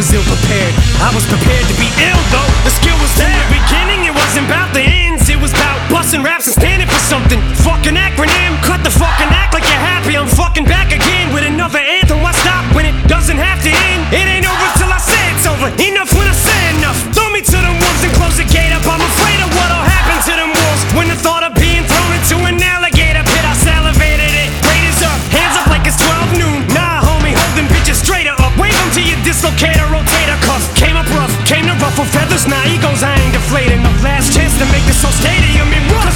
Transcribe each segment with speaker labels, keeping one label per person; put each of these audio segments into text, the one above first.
Speaker 1: was ill prepared. I was prepared to be ill though. The skill was there. From the beginning, it wasn't about the ends. It was about busting raps and standing for something. Fucking acronym. Cut the fucking act like you're happy. I'm fucking back again with another anthem. Why stop when it doesn't have to end? It ain't over till I say it's over. Enough when I say enough. Throw me to them wolves and close the gate up. I'm afraid of what'll happen to them wolves when the thought of being thrown into an alligator pit. I salivated it. Raiders up, hands up like it's 12 noon. Nah, homie, holding bitches straighter up. Wave them to your dislocator, rotator cuff. Came up rough, came to ruffle feathers. Nah, egos, I ain't deflating. The last chance to make this whole stadium in rough.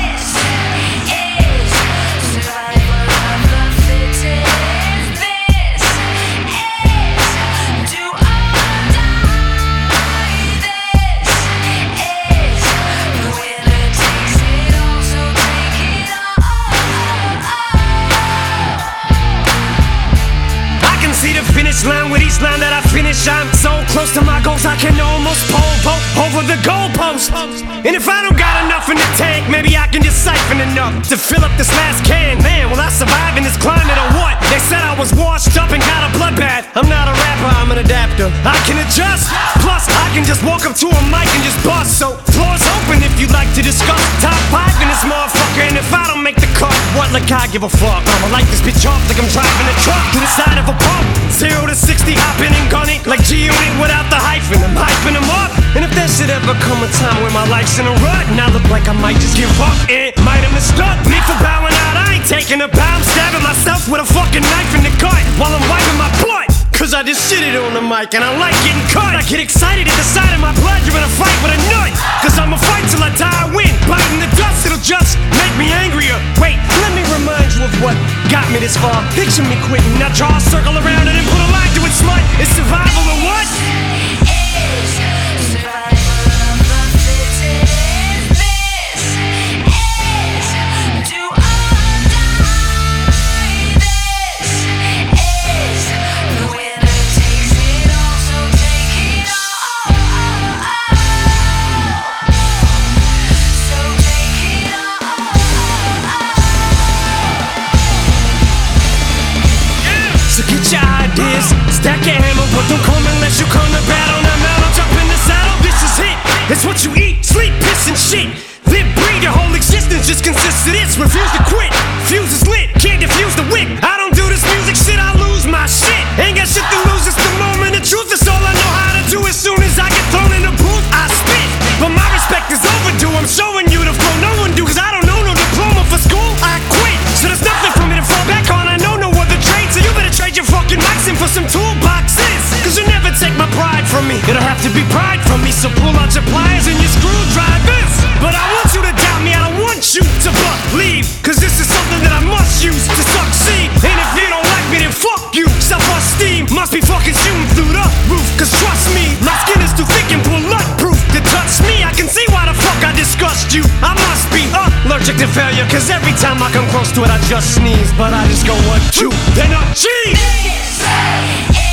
Speaker 1: Line with each line that I finish, I'm so close to my goals I can almost pole vault over the goalpost. And if I don't got enough in the tank, maybe I can just siphon enough to fill up this last can. Man, will I survive in this climate or what? They said I was washed up and got a bloodbath. I'm not a rapper, I'm an adapter. I can adjust, plus I can just walk up to a mic and just bust. So floor's open if you'd like to discuss top 5 in this motherfucker. And if I don't make the cut, what, like I give a fuck? I'ma light this bitch off like I'm driving a truck to the side of a pump. 0 to 60, hopping and gunning like G-Unit without the hyphen. I'm hyping them up. And if there should ever come a time when my life's in a rut and I look like I might just give up, it might have mistook me for bowing out. I ain't taking a bow, I'm stabbing myself with a fucking knife in the gut while I'm wiping my butt. Cause I just shitted on the mic and I like getting cut. I get excited at the sight of my blood. You're in a fight with a nut. Cause I'ma fight till I die, I win. Biting the dust, it'll just make me angrier. Wait, let me remind you of what got me this far. Picture me quitting, now draw a circle around it and put a line to it, smut. It's survival or what? Stack your hammer, but don't come unless you come to battle. Now mount, I'm jumping the saddle. This is it. It's what you eat, sleep, piss, and shit. Live, breathe, your whole existence just consists of this. Refuse to quit. Fuse is lit, can't defuse the wick. I don't do this music shit, I lose my shit. Ain't got shit to lose, it's the moment of truth. It's all I know how to do. As soon as I get thrown in the booth, I spit. But my respect is overdue. I'm showing you the flow no one do. Cause I don't know no diploma for school. I quit. So there's nothing for me to fall back on. I know no other trade. So you better trade your fucking mics in for some toolboxes. Cause you never take my pride from me. It'll have to be pride from me. So pull out your pliers and your screwdrivers. But I want you to doubt me. I don't want you to believe. Cause this is something that I must use to succeed. And if you don't like me, then fuck you. Self-esteem must be fucking shooting through the roof. Cause trust me, my skin is too thick and bulletproof to touch me. I can see why the fuck I disgust you. I must be allergic to failure. Cause every time I come close to it, I just sneeze. But I just go 1, 2, then up, cheese.